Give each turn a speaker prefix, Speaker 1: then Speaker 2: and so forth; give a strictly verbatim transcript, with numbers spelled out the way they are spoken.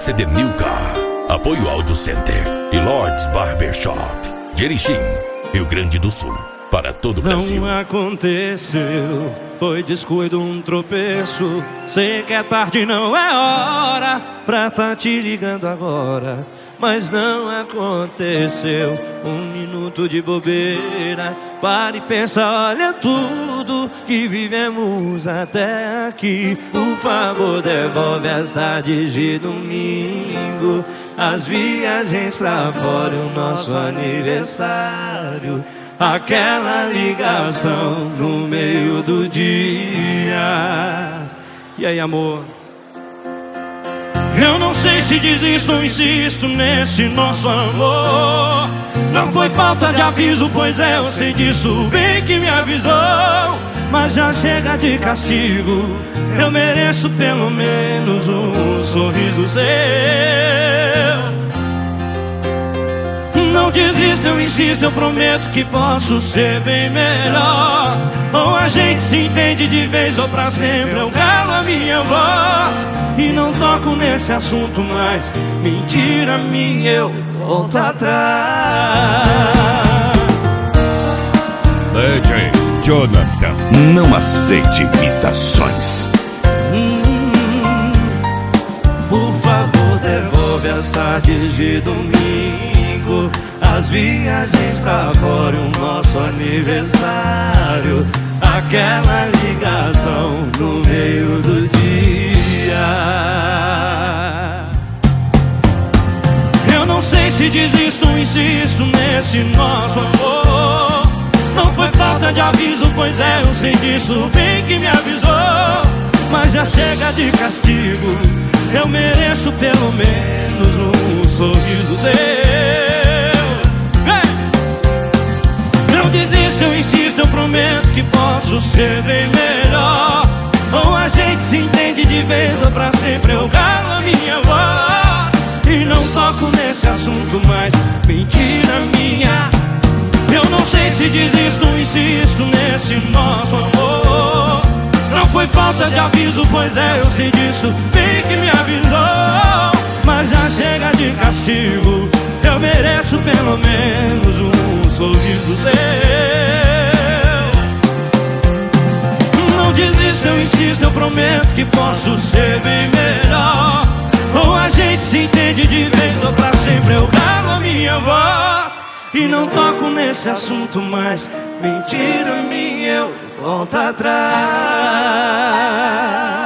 Speaker 1: C D Nilca, Apoio Audio Center e Lords Barbershop, Jerichim, Rio Grande do Sul, para todo o Brasil.
Speaker 2: Não aconteceu, foi descuido, um tropeço. Sei que é tarde, não é hora pra tá te ligando agora, mas não aconteceu. Um minuto de bobeira, para e pensa, olha tudo que vivemos até aqui. Por favor, devolve as tardes de domingo, as viagens pra fora e o nosso aniversário, aquela ligação no meio do dia. E aí, amor? Eu não sei se desisto ou insisto nesse nosso amor. Não foi falta de aviso, pois é, eu sei disso, bem que me avisou. Mas já chega de castigo, eu mereço pelo menos um sorriso seu. Não desisto, eu insisto, eu prometo que posso ser bem melhor. Ou a gente se entende de vez ou pra sempre, eu calo a minha voz e não toco nesse assunto mais. Mentira minha, eu volto atrás.
Speaker 3: D J Jonathan, não aceite imitações.
Speaker 2: hum, Por favor, devolve as tardes de domingo, as viagens pra fora e o nosso aniversário, aquela ligação no meio do dia. Eu não sei se desisto ou insisto nesse nosso amor. Não foi falta de aviso, pois é, eu sei disso, bem que me avisou. Mas já chega de castigo, eu mereço pelo menos um sorriso seu. Não desisto, eu insisto, eu prometo que posso ser bem melhor. Ou a gente se entende de vez ou pra sempre, eu calo a minha voz e não toco nesse assunto mais. Mentira minha, eu não sei se desisto ou insisto nesse nosso amor. Não foi falta de aviso, pois é, eu sei disso, bem que me avisou. Mas já chega de castigo, eu mereço pelo menos um sorriso seu. Não desisto, eu insisto, eu prometo que posso ser bem melhor. Ou a gente se entende de vez ou pra sempre, eu calo a minha voz e não toco nesse assunto mais. Mentira minha, eu volto atrás.